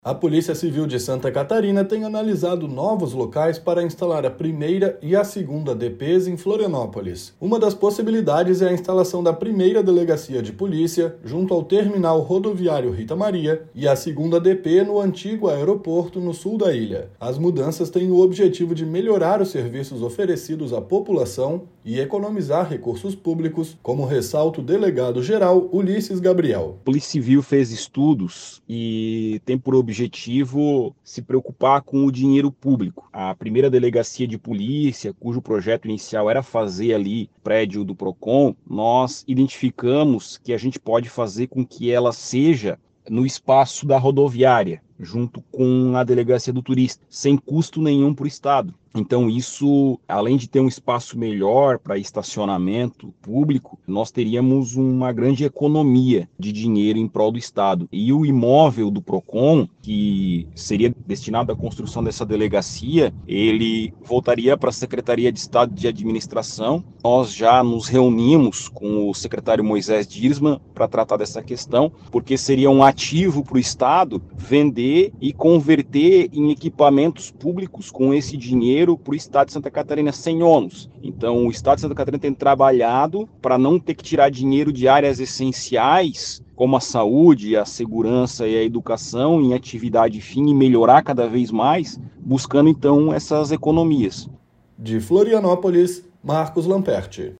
A Polícia Civil de Santa Catarina tem analisado novos locais para instalar a primeira e a segunda DPs em Florianópolis. Uma das possibilidades é a instalação da primeira delegacia de polícia junto ao terminal rodoviário Rita Maria e a segunda DP no antigo aeroporto no sul da ilha. As mudanças têm o objetivo de melhorar os serviços oferecidos à população e economizar recursos públicos, como ressalta o delegado-geral Ulisses Gabriel. A Polícia Civil fez estudos e tem por objetivo se preocupar com o dinheiro público. A primeira delegacia de polícia, cujo projeto inicial era fazer ali prédio do Procon, nós identificamos que a gente pode fazer com que ela seja no espaço da rodoviária, junto com a delegacia do turista, sem custo nenhum para o Estado. Então isso, além de ter um espaço melhor para estacionamento público, nós teríamos uma grande economia de dinheiro em prol do Estado. E o imóvel do Procon, que seria destinado à construção dessa delegacia, ele voltaria para a Secretaria de Estado de Administração. Nós já nos reunimos com o secretário Moisés Dirsman para tratar dessa questão, porque seria um ativo para o Estado vender e converter em equipamentos públicos com esse dinheiro para o Estado de Santa Catarina sem ônus. Então, o Estado de Santa Catarina tem trabalhado para não ter que tirar dinheiro de áreas essenciais, como a saúde, a segurança e a educação, em atividade fim e melhorar cada vez mais, buscando então essas economias. De Florianópolis, Marcos Lamperti.